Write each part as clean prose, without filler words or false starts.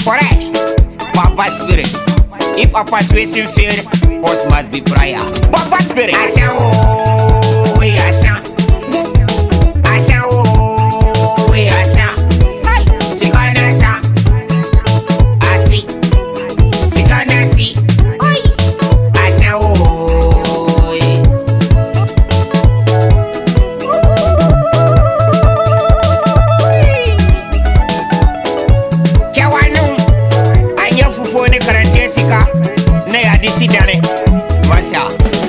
Correct. Papa Spirit. If a persuasion failed, first must be prayer. Papa Spirit. Asha oh, we asha. Asha oh, we asha. Hey, Chikana asha. Asi. Chikana si. Hey, asha oh. Kewanu. Anya fufu ne karante sika. Na ya disi dane. Masha.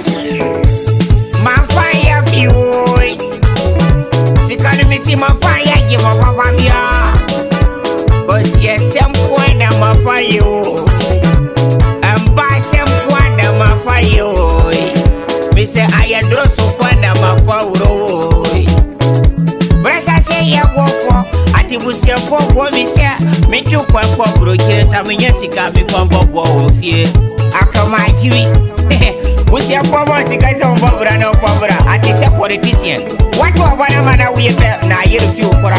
Mafaya fioi. Sikani misi mafaya je mafavia. Kosi esempuana mafayo. Amba sempuana mafayo. Mise ayandroso puana mafauro. Brasa se ya wofo. Ati busia fofo mise. Michu kwa brokire sa minye sika mi fambo bo ofie. Akama kiwi. Busia fofo sika se mbobra na mbobra. Ati se politician. Watu wabana mana uyebe na yeru ukora.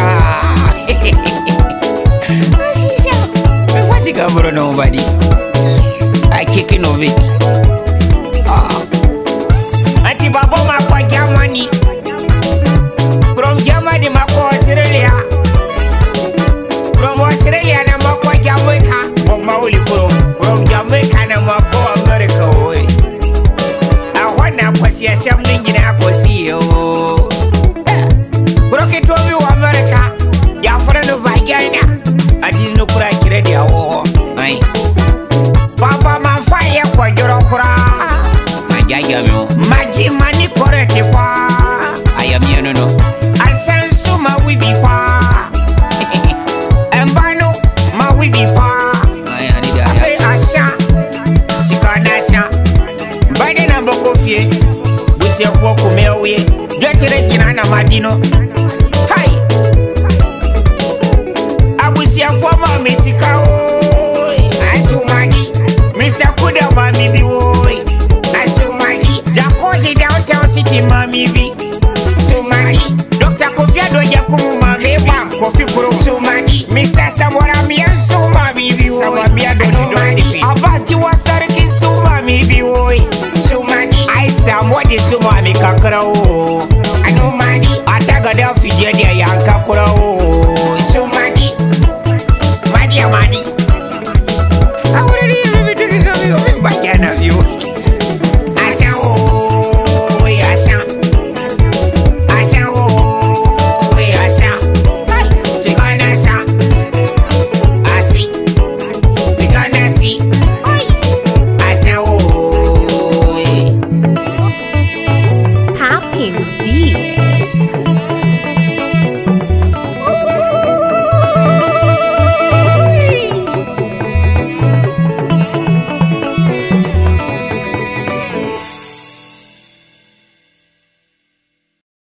Asisha. Me fasi gabro nobody. I kicking of it. Ati babo makwa Germany. From Germany makwa Australia. From Australia na makwa Jamaica. Mauli from Jamaica na makwa America. Awana kwasi ya shamni ngina akosi yo. Broke tobi wa America. Ya freno vagina. Adi no kura kiredi ya wo. Papa mafaya kwa joro kura. Majaja mo. Maji mani korete kwa. Ayami no. Asensu ma wibi kwa. Embano ma wibi kwa. Ape asha. Sikana asha. Bade na boko fie. Busia kwa kumewe. Dwetere jina na madino. Hai. Abusia kwa mami sikao. Asumadi. Mr. Kuda mami bi woi. Asumadi. Jakosi downtown city mami bi. Sumadi. Dr. Kofiado Yakumu mami bi. Kofi Kuro. Sumadi. Mr. Samora Miansu mami bi woi. Samamia Sumadi. Abbas Jiwasariki sumami bi woi. Sumadi. Aisa mwadi sumami kakrao. Asumadi. Atagada fijedia yankakuro.